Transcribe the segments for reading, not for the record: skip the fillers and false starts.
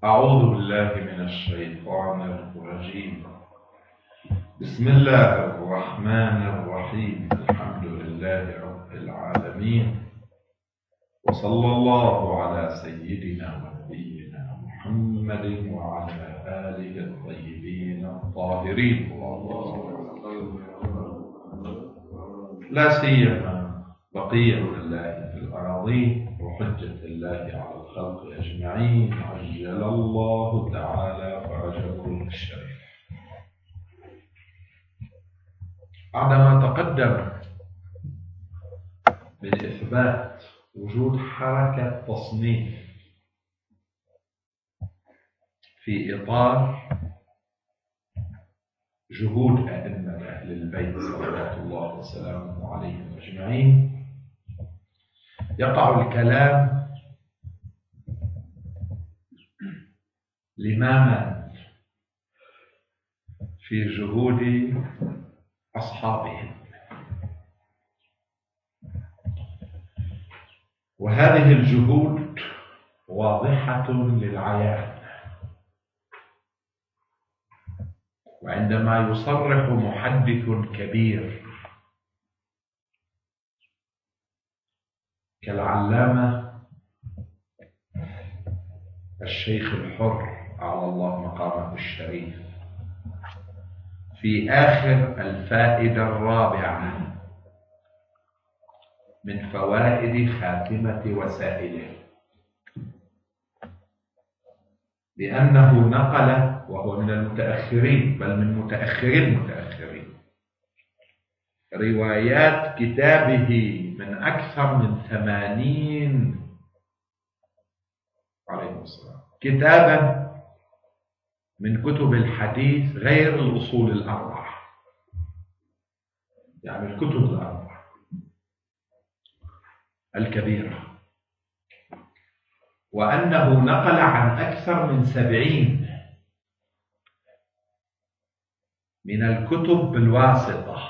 أعوذ بالله من الشيطان الرجيم. بسم الله الرحمن الرحيم. الحمد لله رب العالمين، وصلى الله على سيدنا ونبينا محمد وعلى آله الطيبين الطاهرين، لا سيما بقية الله في الأراضين وحجة الله على الخلق أجمعين، عجل الله تعالى فرجكم الشريف. بعدما تقدم بالإثبات وجود حركة تصنيف في إطار جهود أئمة أهل البيت صلوات الله وسلامه عليهم أجمعين، يقع الكلام لماما في جهود أصحابهم، وهذه الجهود واضحة للعيان. وعندما يصرح محدث كبير كالعلامة الشيخ الحر على الله مقامه الشريف في آخر الفائدة الرابعة من فوائد خاتمة وسائله، لأنه نقل، وهو من المتأخرين بل من متأخري المتأخرين، روايات كتابه من أكثر من 80 عليه السلام كتابا من كتب الحديث غير الأصول الأربعة، يعني الكتب الأربعة الكبيرة، وأنه نقل عن أكثر من 70 من الكتب بالواسطة.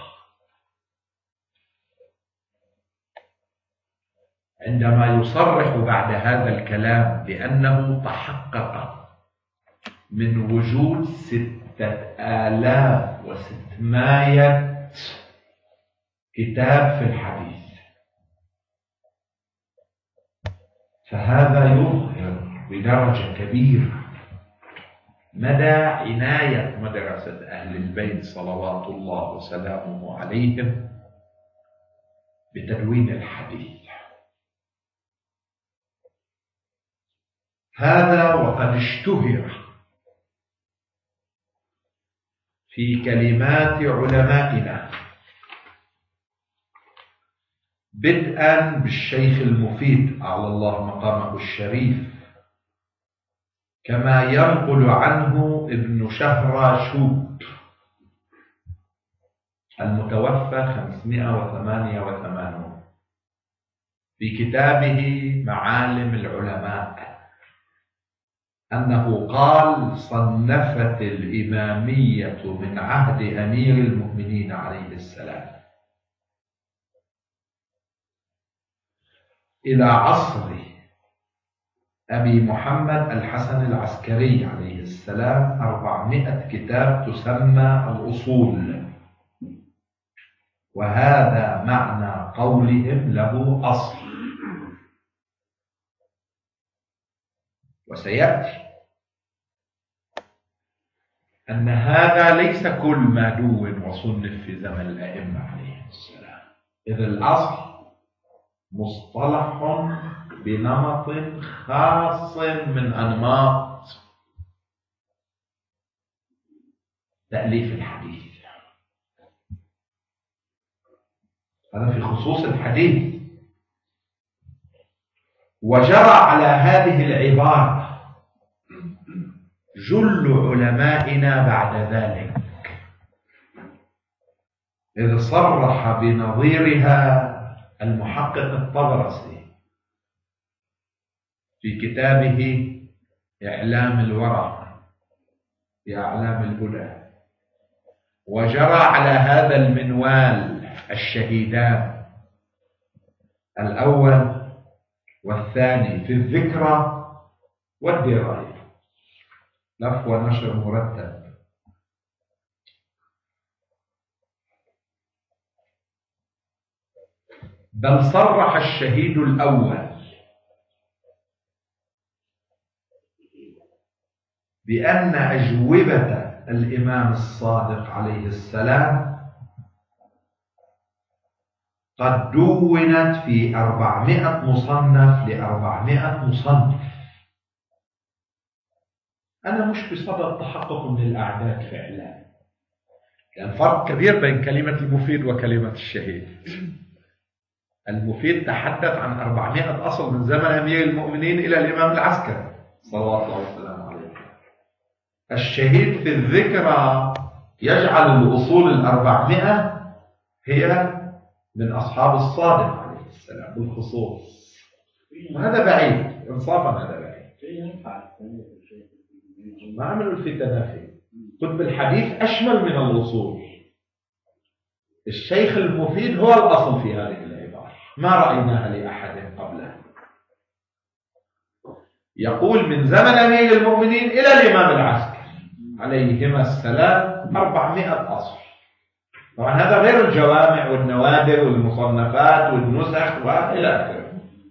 عندما يصرح بعد هذا الكلام بأنه تحقق من وجود 6600 كتاب في الحديث، فهذا يظهر بدرجة كبيرة مدى عناية مدرسة أهل البيت صلوات الله وسلامه عليهم بتدوين الحديث. هذا وقد اشتهر في كلمات علمائنا، بدءا بالشيخ المفيد على الله مقامه الشريف، كما ينقل عنه ابن شهراشوب المتوفى 588 في كتابه معالم العلماء، أنه قال: صنفت الإمامية من عهد أمير المؤمنين عليه السلام إلى عصر أبي محمد الحسن العسكري عليه السلام 400 كتاب تسمى الأصول، وهذا معنى قولهم له أصل. وسيأتي أن هذا ليس كل ما دون وصنف في زمن الأئمة عليهم السلام، إذ الأصل مصطلح بنمط خاص من أنماط تأليف الحديث. هذا في خصوص الحديث. وجرى على هذه العبارة جل علمائنا بعد ذلك، إذ صرح بنظيرها المحقق الطبرسي في كتابه إعلام الورى بأعلام الهدى. وجرى على هذا المنوال الشهيدان الأول والثاني في الذكرى والدراية، لف ونشر مرتب. بل صرح الشهيد الأول بأن أجوبة الإمام الصادق عليه السلام قد دونت في 400 مصنف ل400 مصنف. أنا مش بصدد التحقق من الأعداد فعلا، كان فرق كبير بين كلمة المفيد وكلمة الشهيد. المفيد تحدث عن 400 أصل من زمن أمير المؤمنين إلى الإمام العسكري صلوات الله وسلامه عليه. الشهيد في الذكرى يجعل الأصول 400 هي من أصحاب الصادق عليه السلام بالخصوص، وهذا بعيد إنصافا، هذا بعيد. ما عملوا الفتنة فيه. قطب الحديث أشمل من الوصول. الشيخ المفيد هو الأصل في هذه العبارة، ما رأيناها لأحد قبله. يقول من زمن أمير المؤمنين إلى الإمام العسكري عليهما السلام 400 أصل. طبعا هذا غير الجوامع والنوادر والمصنفات والنسخ وإلى آخره.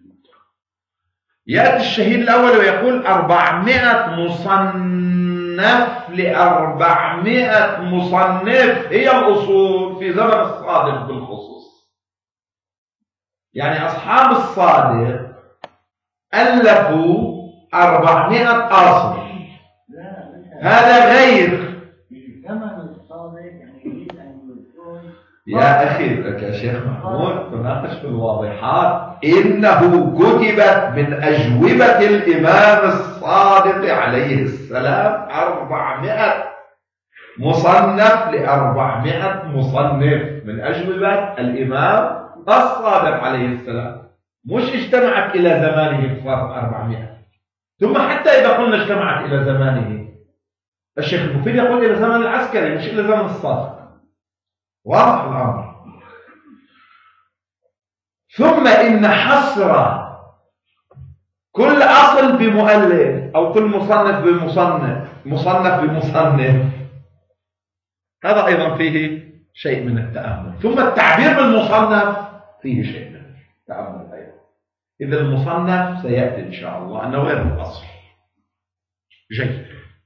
يأتي الشهيد الأول ويقول 400 مصنف ل400 مصنف هي الأصول في زمن الصادق بالخصوص. يعني أصحاب الصادق ألفوا 400 أصل، هذا غير يا أخي لك يا شيخ محمود تناقش في الواضحات. إنه كتبت من أجوبة الإمام الصادق عليه السلام 400 مصنف ل400 مصنف من أجوبة الإمام الصادق عليه السلام، مش اجتمعت إلى زمانه فرق 400. ثم حتى إذا قلنا اجتمعت إلى زمانه، الشيخ المفيد يقول إلى زمن العسكري مش إلى زمن الصادق. واضح الأمر. ثم إن حصر كل أصل بمؤلف أو كل مصنف بمصنف، مصنف بمصنف، هذا أيضا فيه شيء من التأمل. ثم التعبير بالمصنف فيه شيء من التأمل أيضا. إذا المصنف سيأتي إن شاء الله أنه غير الأصل. جيد.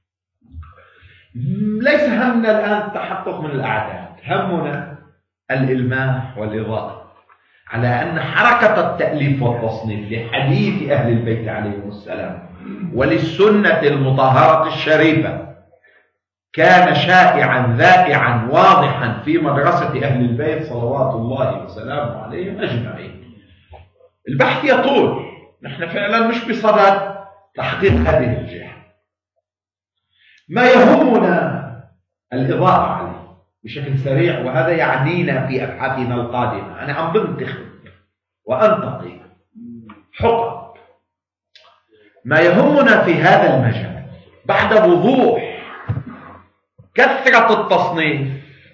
ليس همنا الآن التحقق من الأعداد، همنا الإلماح والإضاءة على أن حركة التأليف والتصنيف لحديث أهل البيت عليهم السلام وللسنة المطهرة الشريفة كان شائعا ذائعا واضحا في مدرسة أهل البيت صلوات الله وسلامه عليهم أجمعين. البحث يطول، نحن فعلا مش بصدد تحقيق هذه الجهة. ما يهمنا الإضاءة عليه بشكل سريع، وهذا يعنينا في أبحاثنا القادمة. أنا عم بنتخب وأنتقي حقب. ما يهمنا في هذا المجال بعد وضوح كثرة التصنيف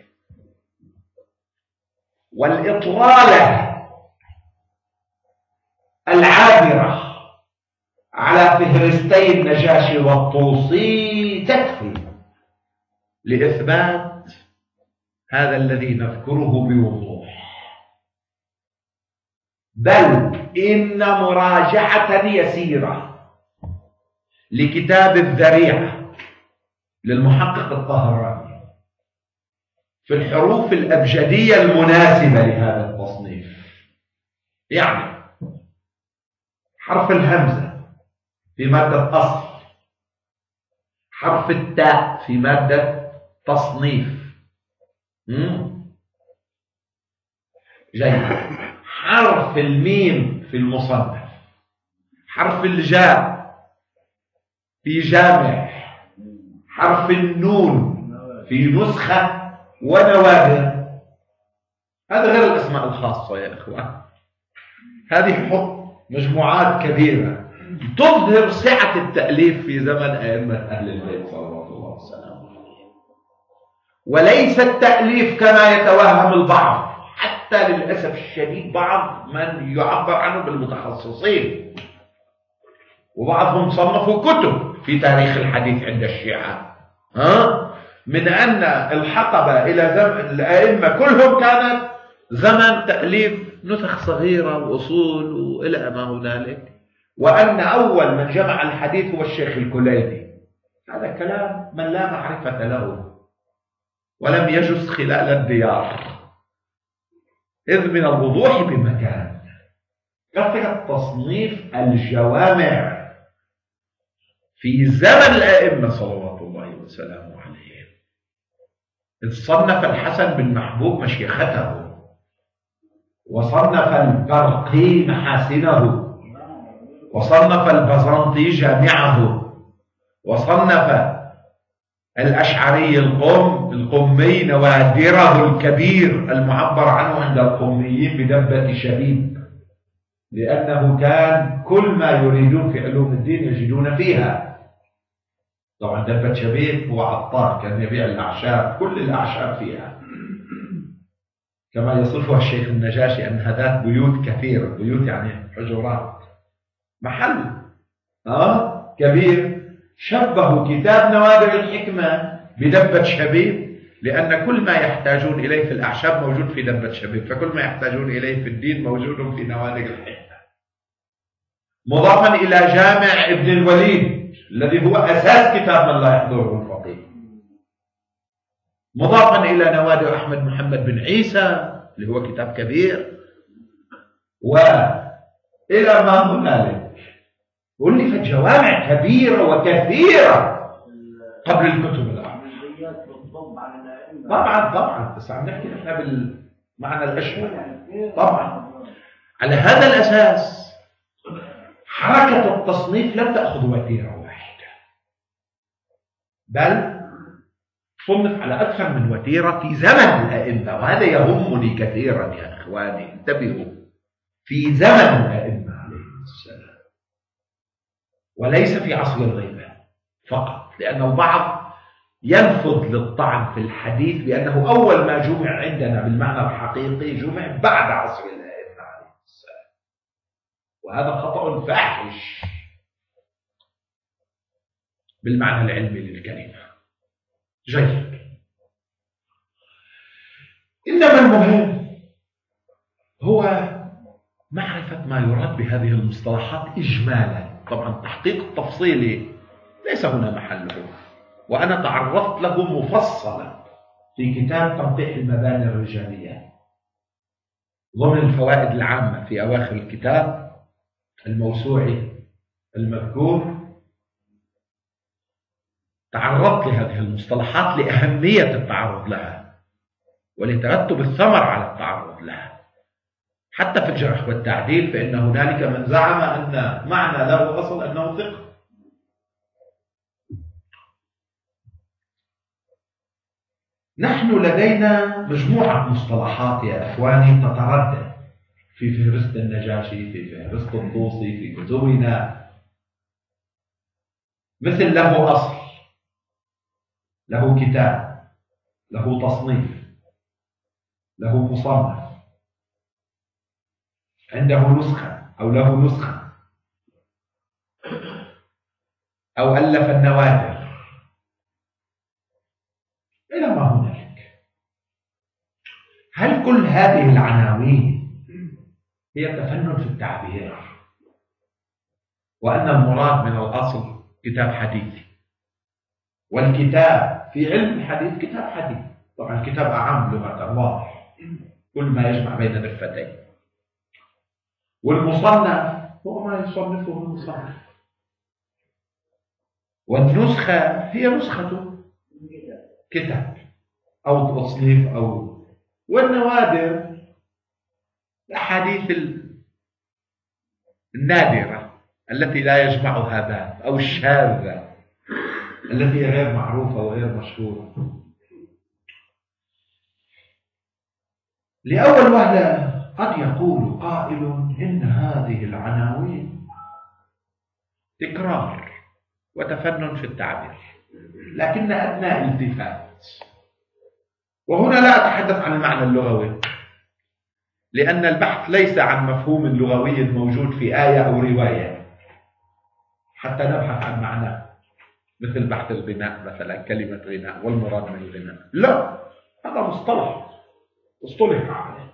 والإطلالة العابرة على فهرستي النجاشي والطوسي تكفي لإثبات هذا الذي نذكره بوضوح. بل إن مراجعة يسيرة لكتاب الذريعة للمحقق الطهراني في الحروف الأبجدية المناسبة لهذا التصنيف، يعني حرف الهمزة في مادة أصل، حرف التاء في مادة تصنيف. جيد. حرف الميم في المصنف، حرف الجاء في جامع، حرف النون في نسخة ونوادر. هذا غير الأسماء الخاصة يا إخوان. هذه مجموعات كبيرة تظهر سعة التأليف في زمن أئمة أهل البيت صلوات الله وسلامه عليهم، وليس التأليف كما يتوهم البعض، حتى للأسف الشديد بعض من يعبر عنه بالمتخصصين وبعضهم صنفوا كتب في تاريخ الحديث عند الشيعة، من أن الحقبة إلى زمن الأئمة كلهم كانت زمن تأليف نسخ صغيرة وأصول وإلى ما هنالك، وأن أول من جمع الحديث هو الشيخ الكليني. هذا كلام من لا معرفة له ولم يجس خلال الديار، إذ من الوضوح بمكان كثرة تصنيف الجوامع في زمن الأئمة صلوات الله وسلامه عليهم. إذ صنف الحسن بن محبوب مشيخته، وصنف البرقي محاسنه، وصنف البزنطي جامعه، وصنف الأشعري القمي نوادره الكبير المعبر عنه عند القميين بدبة شبيب، لأنه كان كل ما يريدون في علوم الدين يجدون فيها. طبعا دبة شبيب هو عطار، كان يبيع الأعشاب، كل الأعشاب فيها، كما يصفها الشيخ النجاشي أنها ذات بيوت كثيرة. بيوت يعني حجرات، محل كبير. شبهوا كتاب نوادر الحكمة بدبة شبيب، لأن كل ما يحتاجون إليه في الأعشاب موجود في دبة شبيب، فكل ما يحتاجون إليه في الدين موجود في نوادر الحكمة. مضافا إلى جامع ابن الوليد الذي هو أساس كتاب من لا يحضره الفقيه، مضافا إلى نوادر أحمد محمد بن عيسى اللي هو كتاب كبير، وإلى ما هنالك. ألفت جوامع كبيرة وكثيرة قبل الكتب الأربعة. طبعا بس عم نحكي نحن بالمعنى الأشمل. طبعا على هذا الأساس حركة التصنيف لم تأخذ وتيرة واحدة، بل صنف على أكثر من وتيرة في زمن الأئمة، وهذا يهمني كثيرا يا إخواني، انتبهوا، في زمن الأئمة عليهم السلام، وليس في عصر الغيبة فقط، لأن البعض ينفض للطعن في الحديث بأنه أول ما جمع عندنا بالمعنى الحقيقي جمع بعد عصر الأئمة عليهم السلام، وهذا خطأ فاحش بالمعنى العلمي للكلمة. جيد. إنما المهم هو معرفة ما يراد بهذه المصطلحات إجمالا. طبعا التحقيق التفصيلي ليس هنا محله، وأنا تعرضت له مفصلا في كتاب تنقيح المباني الرجالية ضمن الفوائد العامة في أواخر الكتاب الموسوعي المذكور. تعرضت لهذه المصطلحات لأهمية التعرض لها ولترتب الثمر على التعرض لها. حتى في الجرح والتعديل فإن هنالك من زعم أن معنى له أصل أنه ثقة. نحن لدينا مجموعة مصطلحات يا إخواني تتردد في فهرست النجاشي، في فهرست الطوسي، في كتبنا، مثل له أصل، له كتاب، له تصنيف، له مصنف، عنده نسخة أو له نسخة، أو ألف النوادر، إلى ما هنالك. هل كل هذه العناوين هي تفنن في التعبير، وأن المراد من الأصل كتاب حديثي، والكتاب في علم الحديث كتاب حديث، طبعا الكتاب أعم لغة واضح كل ما يجمع بين دفتين، والمصنف هو ما يصنفه المصنف، والنسخة هي نسخته كتاب أو تصنيف والنوادر الأحاديث النادرة التي لا يجمعها باب، أو الشاذة التي غير معروفة وغير مشهورة. لأول وهلة قد يقول قائل إن هذه العناوين تكرار وتفنن في التعبير، لكن أدنى التفات. وهنا لا أتحدث عن المعنى اللغوي، لأن البحث ليس عن مفهوم لغوي موجود في آية أو رواية، حتى نبحث عن معناه، مثل بحث الغناء مثلا، كلمة غناء والمراد من الغناء. لا، هذا مصطلح اصطلح عليه.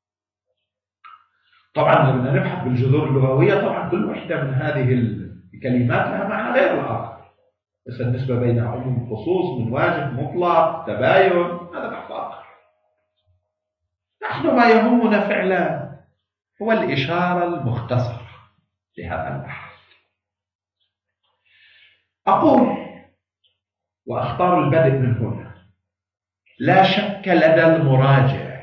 طبعا لما نبحث بالجذور اللغوية طبعا كل واحدة من هذه الكلمات لها معنى غير الآخر، بس النسبة بين عموم وخصوص، من واجب مطلق، تباين، هذا بحث آخر. نحن ما يهمنا فعلا هو الإشارة المختصرة لهذا البحث. أقول وأختار البدء من هنا: لا شك لدى المراجع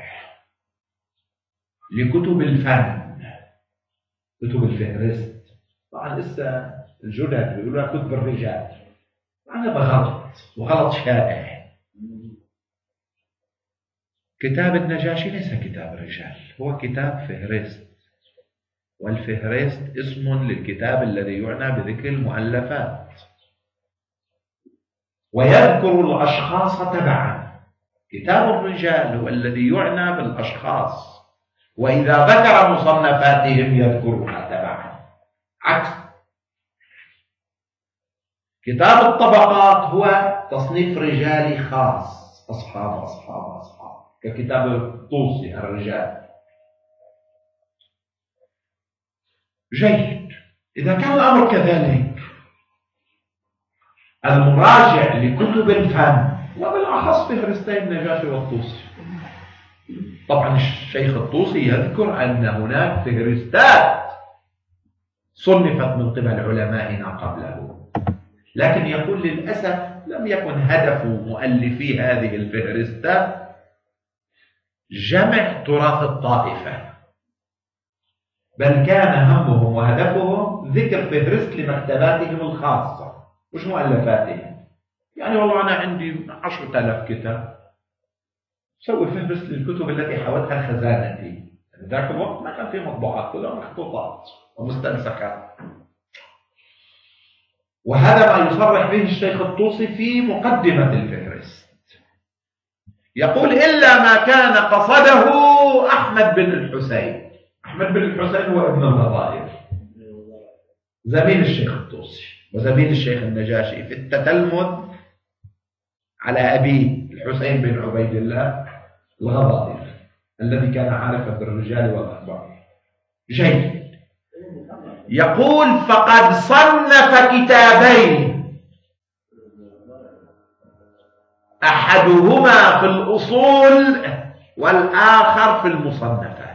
لكتب الفن، كتب الفهرست، طبعا لسه الجدد بيقولوا كتب الرجال، هذا غلط وغلط شائع. كتاب النجاشي ليس كتاب الرجال، هو كتاب فهرست، والفهرست اسم للكتاب الذي يعنى بذكر المؤلفات ويذكر الأشخاص تبعا. كتاب الرجال هو الذي يعنى بالأشخاص، وإذا ذكر مصنفاتهم يذكرها تبعا. عكس كتاب الطبقات، هو تصنيف رجالي خاص، أصحاب ككتاب الطوسي الرجال. جيد، إذا كان الأمر كذلك، المراجع لكتب الفن وبالأخص فهرستي النجاشي والطوسي، طبعا الشيخ الطوسي يذكر أن هناك فهرستات صنفت من قبل علمائنا قبله، لكن يقول للأسف لم يكن هدف مؤلفي هذه الفهرستات جمع تراث الطائفة، بل كان همهم وهدفهم ذكر فهرست لمكتباتهم الخاصة مش مؤلفاتهم. يعني والله أنا عندي 10,000 كتاب، سوي فهرست للكتب التي حوتها خزانتي. ذاك الوقت ما كان في مطبوعات، كلها مخطوطات ومستنسخات. وهذا ما يصرح به الشيخ الطوسي في مقدمة الفهرست، يقول: إلا ما كان قصده أحمد بن الحسين. أحمد بن الحسين هو ابن الغضائر، زميل الشيخ الطوسي وزميل الشيخ النجاشي في التتلمذ على أبيه الحسين بن عبيد الله الغضائر الذي كان عارفا بالرجال والأخبار. جيد، يقول: فقد صنف كتابين، أحدهما في الأصول والآخر في المصنفات.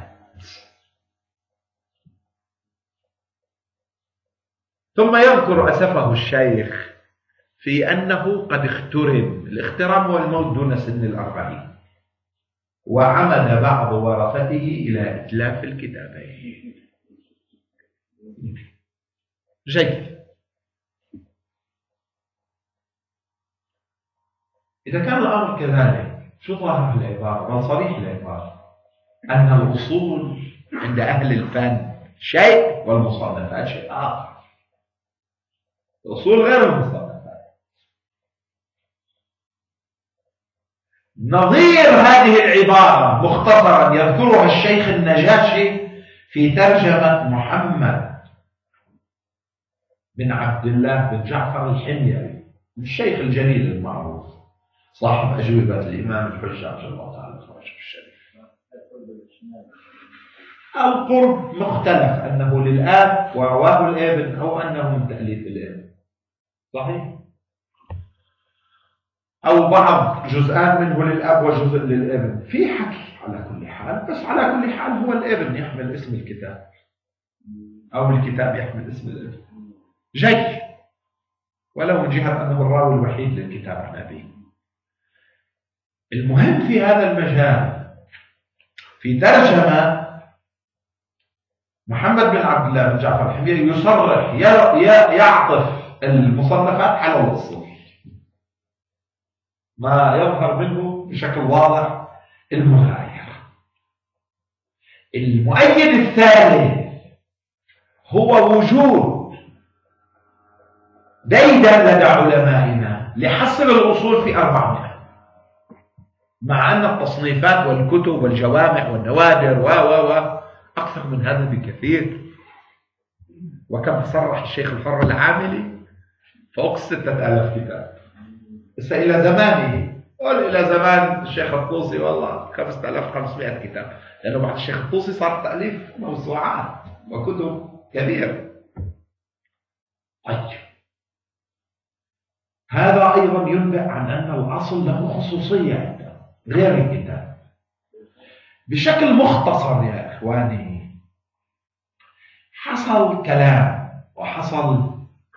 ثم يذكر أسفه الشيخ في أنه قد اخترم. الاخترام هو الموت دون سن 40، وعمد بعض ورثته إلى إتلاف الكتابين. جيد، إذا كان الأمر كذلك، شو ظاهر العبارة؟ بل صريح العبارة أن الأصول عند أهل الفن شيء والمصنفات شيء آخر. الأصول غير المصنفات. نظير هذه العبارة مختصرا يذكرها الشيخ النجاشي في ترجمة محمد بن عبد الله بن جعفر الحميري، الشيخ الجليل المعروف صاحب أجوبة الإمام الحجة رضي الله تعالى عنه الشريف. القرب مختلف، أنه للآب ورواه الابن، أو أنه من تأليف الابن، صحيح؟ أو بعض جزءان منه للأب وجزء للابن، في حكي على كل حال. بس على كل حال هو الابن يحمل اسم الكتاب، أو الكتاب يحمل اسم الابن. جيد، ولو من جهة أنه الراوي الوحيد للكتاب عن أبيه. المهم في هذا المجال، في ترجمة محمد بن عبد الله بن جعفر الحميري يصرح يعطف المصنفات على الأصول، ما يظهر منه بشكل واضح المغايرة. المؤيد الثالث هو وجود ديدا لدى علمائنا لحصر الأصول في 400، مع أن التصنيفات والكتب والجوامع والنوادر أكثر من هذا بكثير. وكما صرح الشيخ الحر العاملي فوق 6000 كتاب. بس إلى زمانه، قل إلى زمان الشيخ الطوسي والله 5500 كتاب، لأنه بعد الشيخ الطوسي صار تأليف موسوعات وكتب كبيرة. طيب، هذا أيضا ينبئ عن أن الأصل له خصوصية غير الكتاب. بشكل مختصر يا إخواني، حصل كلام وحصل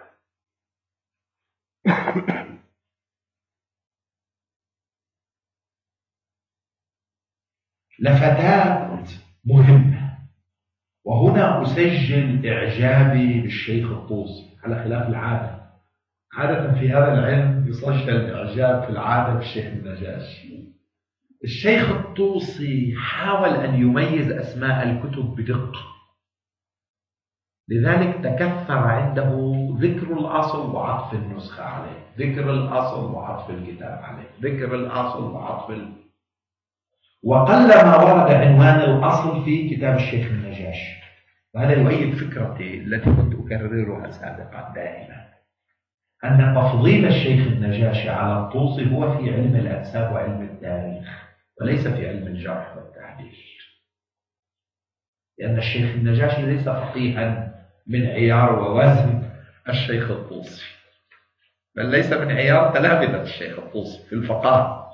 لفتات مهمة، وهنا أسجل إعجابي بالشيخ الطوسي على خلاف العادة. عادة في هذا العلم يسجل الإعجاب في العادة بالشيخ النجاشي. الشيخ الطوسي حاول أن يميز أسماء الكتب بدقة، لذلك تكثر عنده ذكر الأصل وعطف النسخة عليه، ذكر الأصل وعطف الكتاب عليه، ذكر الأصل وعطف وقلما ورد عنوان الأصل في كتاب الشيخ النجاشي. وهذا يؤيد فكرتي التي كنت أكررها سابقا دائما، أن تفضيل الشيخ النجاشي على الطوسي هو في علم الأنساب وعلم التاريخ، وليس في علم الجرح والتعديل، لأن الشيخ النجاشي ليس فقيها من عيار ووزن الشيخ الطوسي، بل ليس من عيار تلامذة الشيخ الطوسي في الفقاهة.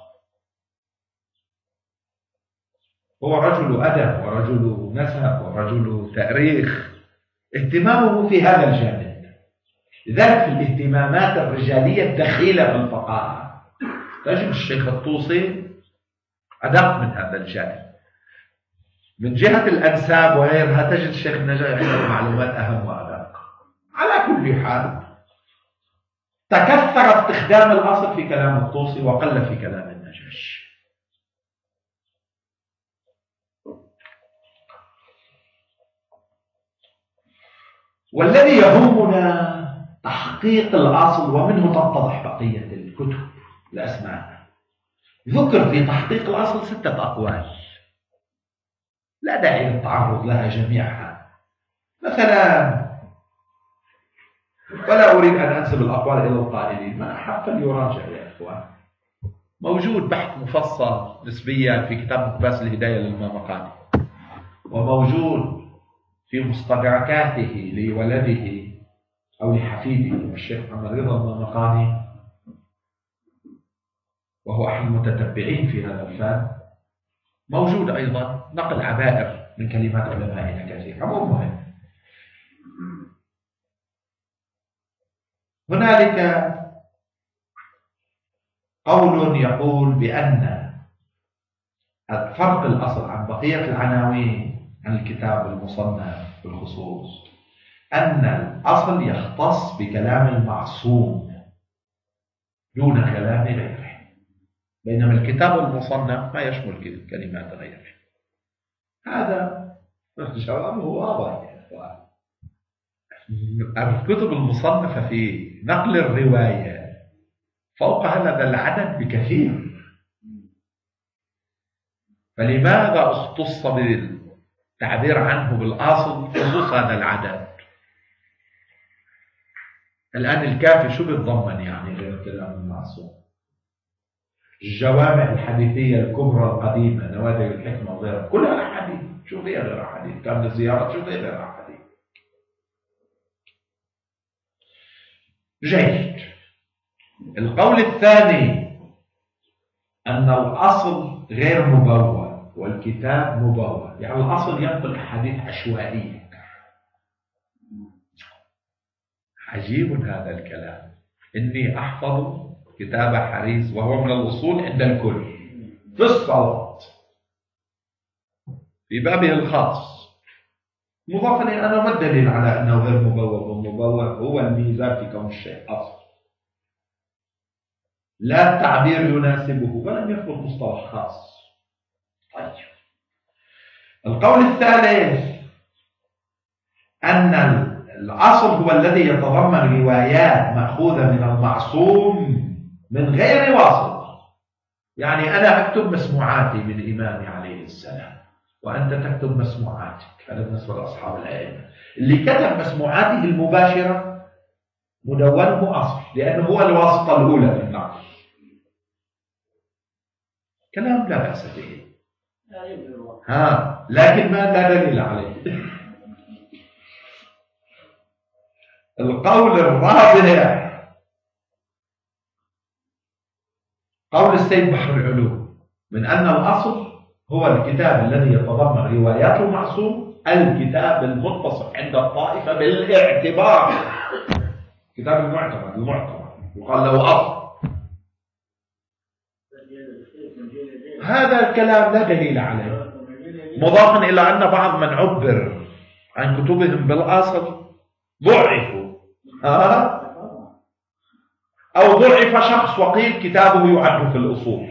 هو رجل أدب ورجل نسب ورجل تاريخ، اهتمامه في هذا الجانب. لذلك في الاهتمامات الرجالية الدخيلة في الفقاهة تجد الشيخ الطوسي أدق من هذا الجانب. من جهة الأنساب وغيرها تجد الشيخ النجاشي عنده معلومات أهم وأدق. على كل حال، تكثر استخدام الأصل في كلام الطوسي وقل في كلام النجاشي. والذي يهمنا تحقيق الأصل، ومنه تتضح بقية الكتب الأسماء. ذكر في تحقيق الأصل 6 أقوال، لا داعي للتعرض لها جميعها. مثلا، ولا أريد أن أنسب الأقوال إلى القائلين، ما أحب فليراجع يا إخوان. موجود بحث مفصل نسبيا في كتاب مقباس الهداية للمامقاني، وموجود في مستدركاته لولده أو لحفيده الشيخ محمد رضا المامقاني، وهو أحد المتتبعين في هذا الفن. موجود أيضا نقل عبائر من كلمات علمائنا كثير. أمر مهم. هنالك قول يقول بأن فرق الأصل عن بقية العناوين عن الكتاب المصنف بالخصوص أن الأصل يختص بكلام المعصوم دون كلام غيره، بينما الكتاب المصنف ما يشمل كلمات غيره. هذا الجواب هو واضح يا إخوان. الكتب المصنفة في نقل الرواية فوق هذا العدد بكثير، فلماذا اختص بالتعبير عنه بالأصل خصوص هذا العدد؟ الآن الكافي شو بيتضمن يعني غير كلام المعصوم؟ الجوامع الحديثية الكبرى القديمة، نوادر الحكمة وغيرها، كلها أحاديث. شو فيها غير أحاديث؟ كامل الزيارات شو فيها غير أحاديث؟ جيد. القول الثاني أن الأصل غير مبوب والكتاب مبوب، يعني الأصل ينقل أحاديث عشوائية. عجيب هذا الكلام. إني أحفظ كتاب حريز وهو من الأصول عند الكل في الصلاة في بابه الخاص، مضافا إلى أنه ما الدليل على أنه غير مبوب؟ ومبوب هو الميزان في كون الشيء أصل، لا التعبير يناسبه ولم يخلق مصطلح خاص. طيب، القول الثالث أن الأصل هو الذي يتضمن روايات مأخوذة من المعصوم من غير واسطة. يعني أنا أكتب مسموعاتي من إمامي عليه السلام، وأنت تكتب مسموعاتك. هذا بالنسبة لأصحاب الأئمة. اللي كتب مسموعاته المباشرة مدونه أصل، لأنه هو الواسطة الأولى في النقل. كلام لا بأس به، لكن ما لا دليل عليه. القول الرابع قول السيد بحر العلوم من أن الأصل هو الكتاب الذي يتضمن روايات المعصوم، الكتاب المتصف عند الطائفة بالاعتبار، كتاب المعتبر يقال له أصل. هذا الكلام لا دليل عليه، مضافا إلى أن بعض من عبر عن كتبهم بالأصل ضعفوا، أو ضعف شخص وقيل كتابه يعد في الأصول.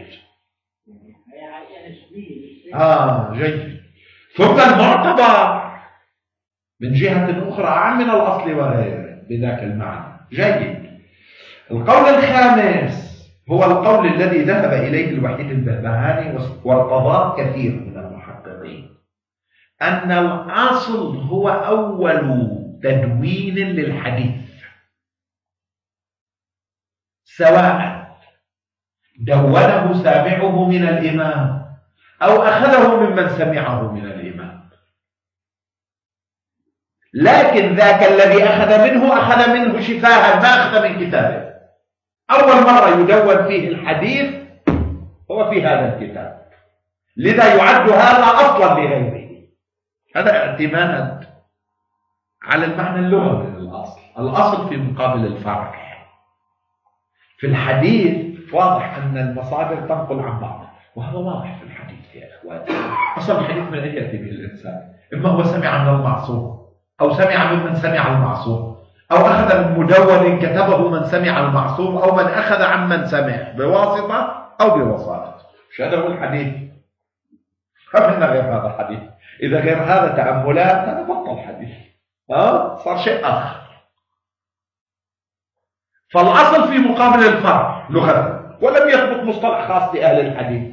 جيد. ثم المعتبر من جهة أخرى أعم من الأصل وغيره بذاك المعنى. جيد. القول الخامس هو القول الذي ذهب إليه الوحيد البهبهاني وارتضاه كثير من المحققين، أن الأصل هو أول تدوين للحديث، سواء دونه سامعه من الإمام أو أخذه ممن سمعه من الإمام. لكن ذاك الذي أخذ منه شفاها، ما أخذ من كتابه. أول مرة يدون فيه الحديث هو في هذا الكتاب، لذا يعد هذا أصلا لغيره. هذا اعتماد على المعنى اللغوي للأصل. الأصل في مقابل الفرع. في الحديث واضح أن المصادر تنقل عن بعض، وهذا واضح في الحديث يا إخواني. أصل الحديث من أين يأتي به الإنسان؟ إما هو سمع من المعصوم، أو سمع ممن سمع المعصوم، أو أخذ من مدون كتبه من سمع المعصوم، أو من أخذ عن من سمع بواسطة أو بوساطة. مش هذا هو الحديث؟ فمن غير هذا الحديث. إذا غير هذا تأملات، هذا بطل حديث، صار شيء آخر. فالأصل في مقابل الفرع لغة، ولم يثبت مصطلح خاص لأهل الحديث.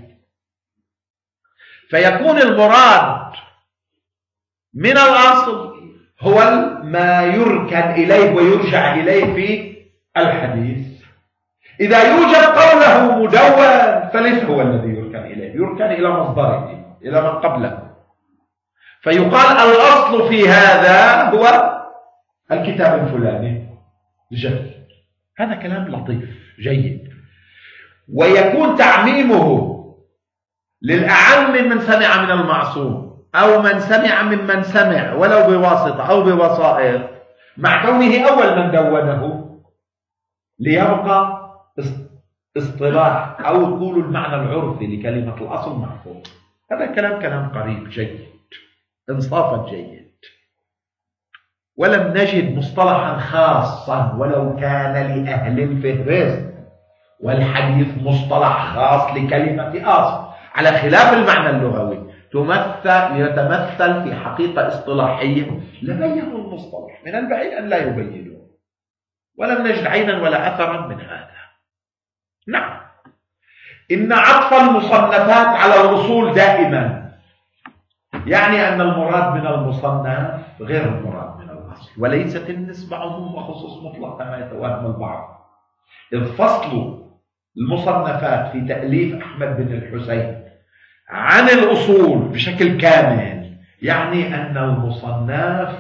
فيكون المراد من الأصل هو ما يركن إليه ويرجع إليه في الحديث. إذا يوجد قوله مدون فليس هو الذي يركن إليه، يركن إلى مصدره، إلى من قبله. فيقال الأصل في هذا هو الكتاب الفلاني. جيد. هذا كلام لطيف جيد. ويكون تعميمه للأعم من سمع من المعصوم، أو من سمع ممن سمع ولو بواسطة أو بوسائط، مع كونه أول من دونه، ليبقى اصطلاح أو يقول المعنى العرفي لكلمة الأصل محفوظ. هذا كلام قريب جيد، انصافا جيد. ولم نجد مصطلحا خاصا ولو كان لأهل الفهرست، والحديث مصطلح خاص لكلمة أصل على خلاف المعنى اللغوي يتمثل في حقيقة اصطلاحية لبينوا المصطلح، من البعيد أن لا يبينوا، ولم نجد عينا ولا أثرا من هذا. نعم، إن عطف المصنفات على الأصول دائما يعني أن المراد من المصنف غير المراد من الأصل، وليست النسبة عموم وخصوص مطلق كما يتوهم البعض. إذ فصل المصنفات في تأليف أحمد بن الحسين عن الأصول بشكل كامل يعني أن المصنف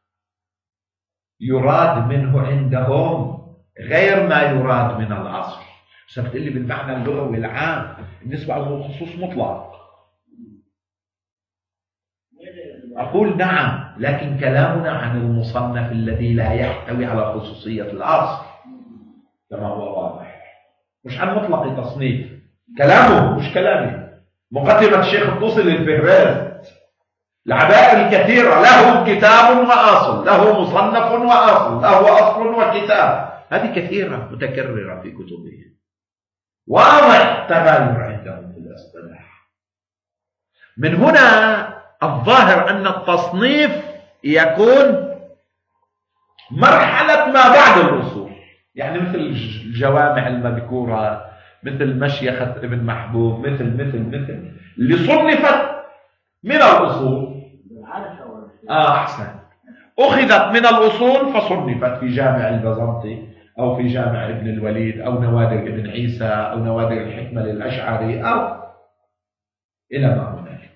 يراد منه عندهم غير ما يراد من الأصل. سبت لي بالمعنى اللغوي العام النسبة عموم وخصوص مطلق. أقول نعم، لكن كلامنا عن المصنف الذي لا يحتوي على خصوصية الأصل كما هو واضح، مش عن مطلق تصنيف. كلامه مش كلامي. مقدمة الشيخ الطوسي للفهرست، العبائر الكثيرة، له كتاب وأصل، له مصنف وأصل، له أصل وكتاب، هذه كثيرة متكررة في كتبه. واضح تغير عندهم في الاصطلاح. من هنا الظاهر أن التصنيف يكون مرحلة ما بعد الأصول، يعني مثل الجوامع المذكورة، مثل مشيخة ابن محبوب، مثل اللي صنفت من الأصول. أحسن. أخذت من الأصول فصنفت في جامع البزنطي أو في جامع ابن الوليد أو نوادر ابن عيسى أو نوادر الحكمة للأشعري أو إلى ما هنالك.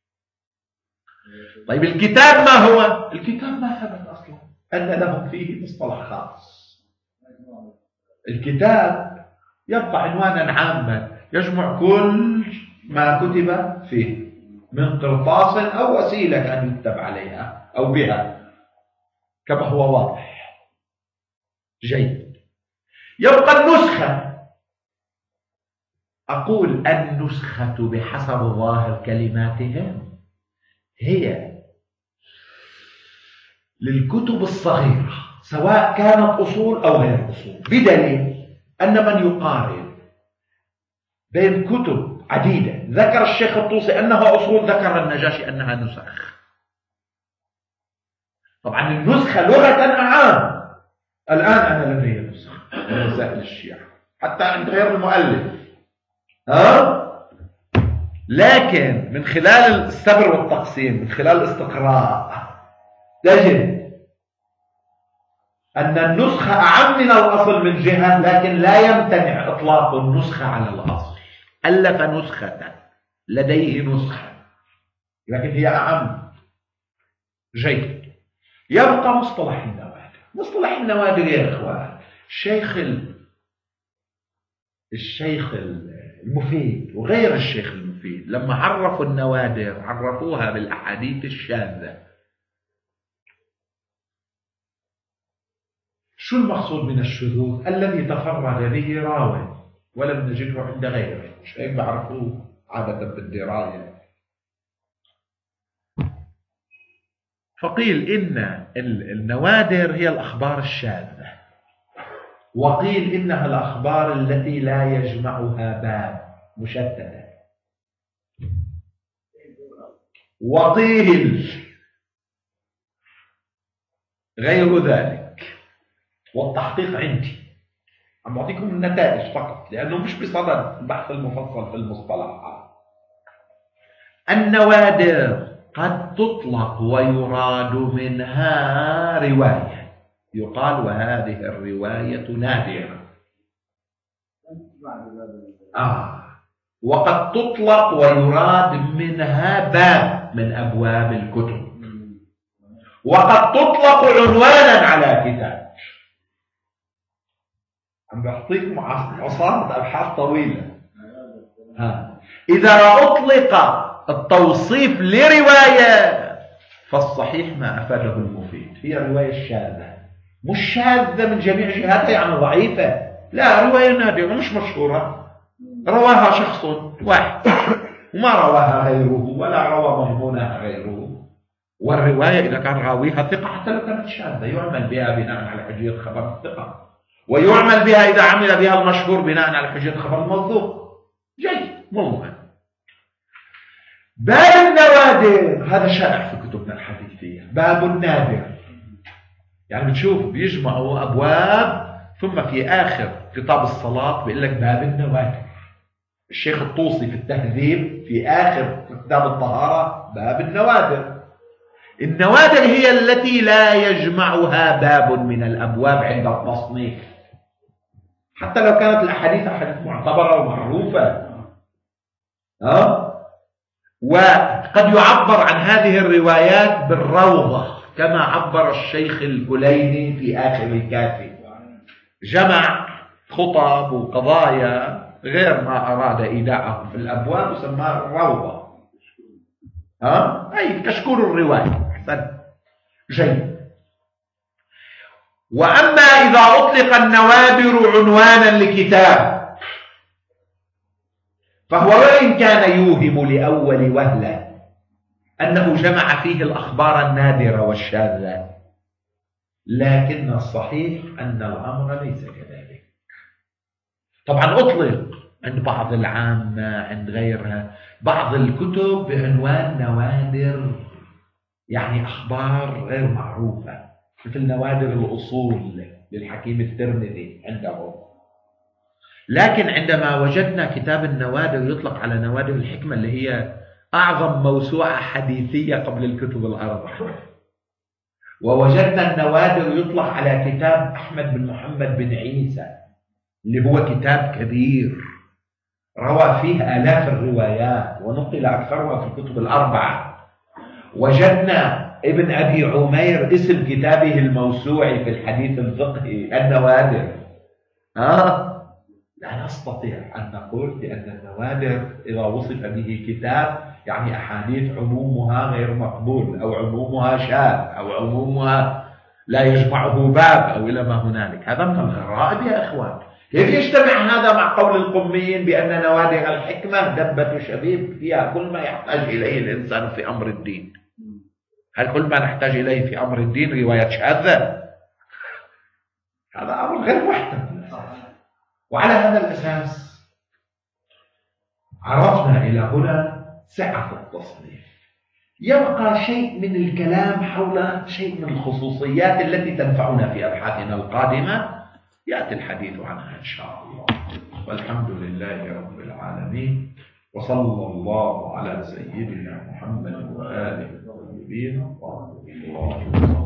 طيب الكتاب ما هو؟ الكتاب ما ثبت أصلا أن لهم فيه مصطلح خاص. الكتاب يبقى عنوانا عاما يجمع كل ما كتب فيه من قرطاس أو وسيلة كان يكتب عليها أو بها كما هو واضح. جيد. يبقى النسخة. أقول النسخة بحسب ظاهر كلماتهم هي للكتب الصغيرة سواء كانت أصول أو غير أصول، بدليل أن من يقارن بين كتب عديدة ذكر الشيخ الطوسي أنها أصول، ذكر النجاشي أنها نسخ. طبعا النسخة لغة أعام. الآن أنا لدي نسخ من رسائل الشيعة حتى عند غير المؤلف، لكن من خلال السبر والتقسيم، من خلال الاستقراء، تجد أن النسخة أعم من الأصل من جهة، لكن لا يمتنع إطلاق النسخة على الأصل. ألف نسخة، لديه نسخة، لكن هي أعم. جيد. يبقى مصطلح النوادر. مصطلح النوادر يا إخوان، الشيخ المفيد وغير الشيخ المفيد لما عرفوا النوادر عرفوها بالأحاديث الشاذة. شو المقصود من الشذوذ؟ الذي تفرد به راوي ولم نجده عند غيره. مش هيك بعرفوه عادة بالدراية. فقيل إن النوادر هي الأخبار الشاذة، وقيل إنها الأخبار التي لا يجمعها باب مشتتة، وقيل غير ذلك. والتحقيق عندي، عم أعطيكم النتائج فقط لأنه مش بصدد البحث المفصل في المصطلحات. النوادر قد تطلق ويراد منها رواية، يقال وهذه الرواية نادرة. وقد تطلق ويراد منها باب من أبواب الكتب، وقد تطلق عنوانا على كتاب. عم بعطيكم عصارة أبحاث طويلة. إذا أطلق التوصيف لرواية فالصحيح ما أفاده المفيد، هي رواية شاذة. مش شاذة من جميع جهاتها يعني ضعيفة، لا، رواية نادرة مش مشهورة، رواها شخص واحد وما رواها غيره ولا روى مضمونها غيره. والرواية إذا كان راويها ثقة حتى لو كانت شاذة يعمل بها بناء على حجية خبر الثقة، ويعمل بها إذا عمل بها المشهور بناء على حجية خبر الموثوق. جيد. مهم. باب النوادر هذا شائع في كتبنا الحديثية. باب النادر يعني بتشوف بيجمعوا أبواب، ثم في آخر كتاب الصلاة بيقول لك باب النوادر. الشيخ الطوسي في التهذيب في آخر كتاب الطهارة باب النوادر. النوادر هي التي لا يجمعها باب من الأبواب عند التصنيف، حتى لو كانت الأحاديث أحاديث معتبرة ومعروفة. وقد يعبر عن هذه الروايات بالروضة كما عبر الشيخ الكليني في آخر الكافي، جمع خطب وقضايا غير ما أراد إيداعه في الأبواب وسماها الروضة. أي كشكول الرواية. جيد. وأما إذا أطلق النوادر عنوانا لكتاب فهو وإن كان يوهم لأول وهلة أنه جمع فيه الأخبار النادرة والشاذة، لكن الصحيح أن الأمر ليس كذلك. طبعا أطلق عند بعض العامة، عند غيرها بعض الكتب بعنوان نوادر، يعني أخبار غير معروفة، مثل نوادر الأصول للحكيم الترمذي عندهم. لكن عندما وجدنا كتاب النوادر يطلق على نوادر الحكمة اللي هي أعظم موسوعة حديثية قبل الكتب الأربعة. ووجدنا النوادر يطلق على كتاب أحمد بن محمد بن عيسى اللي هو كتاب كبير روى فيه آلاف الروايات ونقل أكثرها في الكتب الأربعة. وجدنا ابن أبي عمير اسم كتابه الموسوعي في الحديث الفقهي النوادر. لا نستطيع أن نقول بأن النوادر إذا وصف به كتاب يعني أحاديث عمومها غير مقبول أو عمومها شاذ أو عمومها لا يجمعه باب أو إلى ما هنالك. هذا من الغرائب يا إخوان. كيف يجتمع هذا مع قول القميين بأن نوادر الحكمة دبة شبيب فيها كل ما يحتاج إليه الإنسان في أمر الدين؟ هل كل ما نحتاج إليه في أمر الدين رواية شاذة؟ هذا أمر غير محتمل. وعلى هذا الأساس عرفنا إلى هنا سعة التصنيف. يبقى شيء من الكلام حول شيء من الخصوصيات التي تنفعنا في أبحاثنا القادمة يأتي الحديث عنها إن شاء الله. والحمد لله رب العالمين، وصلى الله على سيدنا محمد وآله الطيبين الطاهرين.